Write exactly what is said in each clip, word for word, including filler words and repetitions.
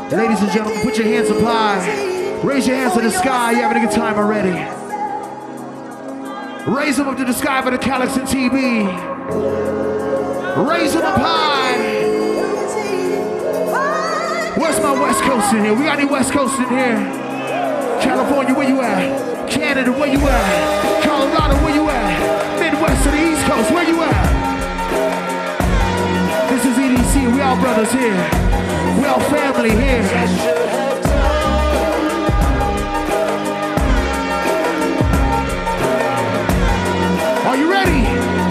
Ladies and gentlemen, put your hands up high. Raise your hands to the sky. You having a good time already? Raise them up to the sky for the Calyx and T B. Raise them up high. Where's my West Coast in here? We got any West Coast in here? California, where you at? Canada, where you at? Colorado, where you at? Midwest to the East Coast, where you at? This is E D C, we all brothers here. We all family here. Are you ready?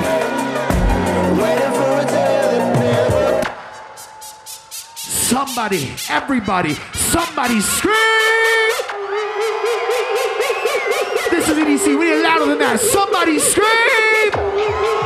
Somebody, everybody, somebody scream! This is E D C, we need louder than that. Somebody scream!